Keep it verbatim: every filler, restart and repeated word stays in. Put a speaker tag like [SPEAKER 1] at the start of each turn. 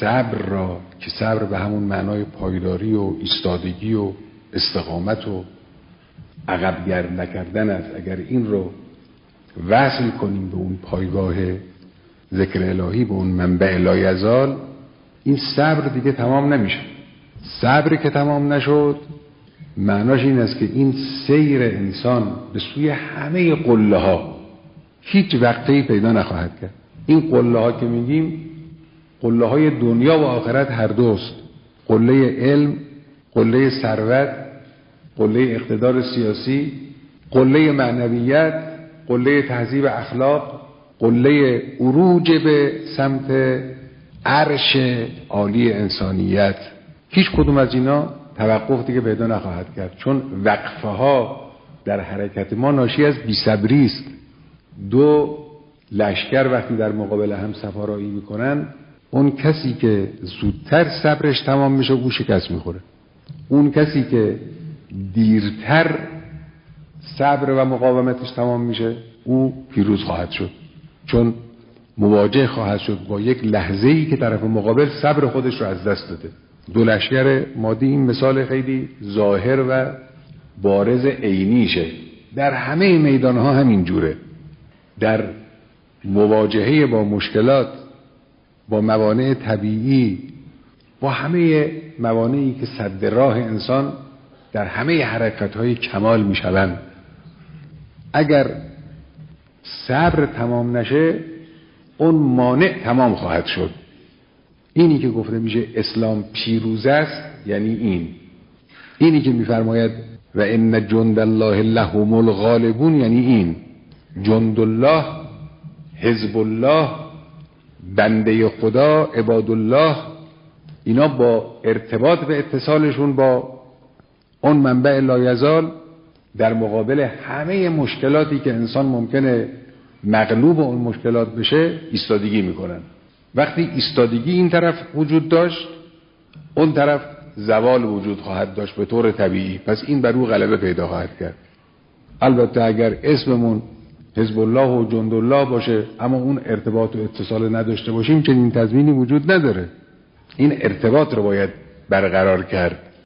[SPEAKER 1] صبر را که صبر به همون معنای پایداری و ایستادگی و استقامت و عقب گرد نکردن است، اگر این رو وصل کنیم به اون پایگاه ذکر الهی، به اون منبع لایزال، این صبر دیگه تمام نمیشه. صبری که تمام نشد معناش این است که این سیر انسان به سوی همه قله ها هیچ وقتی پیدا نخواهد کرد. این قله ها که میگیم قله های دنیا و آخرت هر دوست، قله علم، قله ثروت، قله اقتدار سیاسی، قله معنویت، قله تهذیب اخلاق، قله عروج به سمت عرش عالی انسانیت. هیچ کدوم از اینا توقف دیگه پیدا نخواهد کرد، چون وقفه ها در حرکت ما ناشی از بی‌صبری است. دو لشکر وقتی در مقابل هم سفارایی میکنن، اون کسی که زودتر صبرش تمام میشه او شکست میخوره، اون کسی که دیرتر صبر و مقاومتش تمام میشه او پیروز خواهد شد، چون مواجه خواهد شد با یک لحظه‌ای که طرف مقابل صبر خودش رو از دست داده. دو لشکر مادی این مثال خیلی ظاهر و بارز عینیشه. در همه میدانها همین جوره. در مواجهه با مشکلات، با موانع طبیعی، با همه موانعی که سد راه انسان در همه حرکت‌های کمال میشوند، اگر صبر تمام نشه اون مانع تمام خواهد شد. اینی که گفته میشه اسلام پیروز است یعنی این. اینی که میفرماید و ان جند الله لهم الغالبون یعنی این. جند الله، حزب الله، بنده خدا، عباد الله، اینا با ارتباط به اتصالشون با اون منبع لایزال در مقابل همه مشکلاتی که انسان ممکنه مغلوب اون مشکلات بشه ایستادگی میکنن. وقتی ایستادگی این طرف وجود داشت اون طرف زوال وجود خواهد داشت به طور طبیعی، پس این بر او غلبه پیدا خواهد کرد. البته اگر اسممون حزب الله و جند الله باشه اما اون ارتباط و اتصال نداشته باشیم چنین تضمینی وجود نداره. این ارتباط رو باید برقرار کرد.